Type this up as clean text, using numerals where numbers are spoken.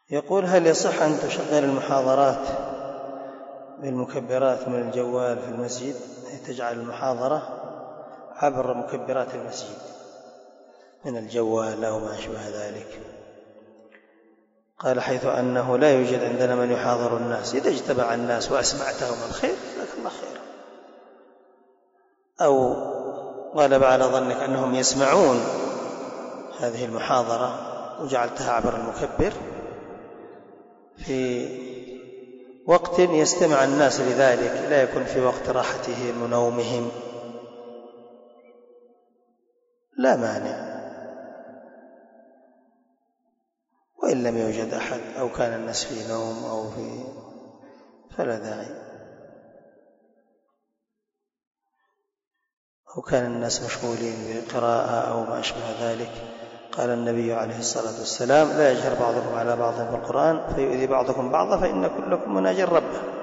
يقول: هل يصح أن تشغل المحاضرات بالمكبرات من الجوال في المسجد، تجعل المحاضرة عبر مكبرات المسجد من الجوال أو ما أشبه ذلك؟ قال: حيث أنه لا يوجد عندنا من يحاضر الناس، إذا اجتمع الناس وأسمعتهم الخير لك الله خير، أو غلب على ظنك أنهم يسمعون هذه المحاضرة وجعلتها عبر المكبر في وقت يستمع الناس لذلك، لا يكون في وقت راحتهم ونومهم، لا مانع. وإن لم يوجد أحد أو كان الناس في نوم أو فلا داعي، أو كان الناس مشغولين بقراءة أو ما أشبه ذلك. قال النبي عليه الصلاة والسلام: لا يجهر بعضكم على بعض في القرآن فيؤذي بعضكم بعضا فإن كلكم مناجي ربه.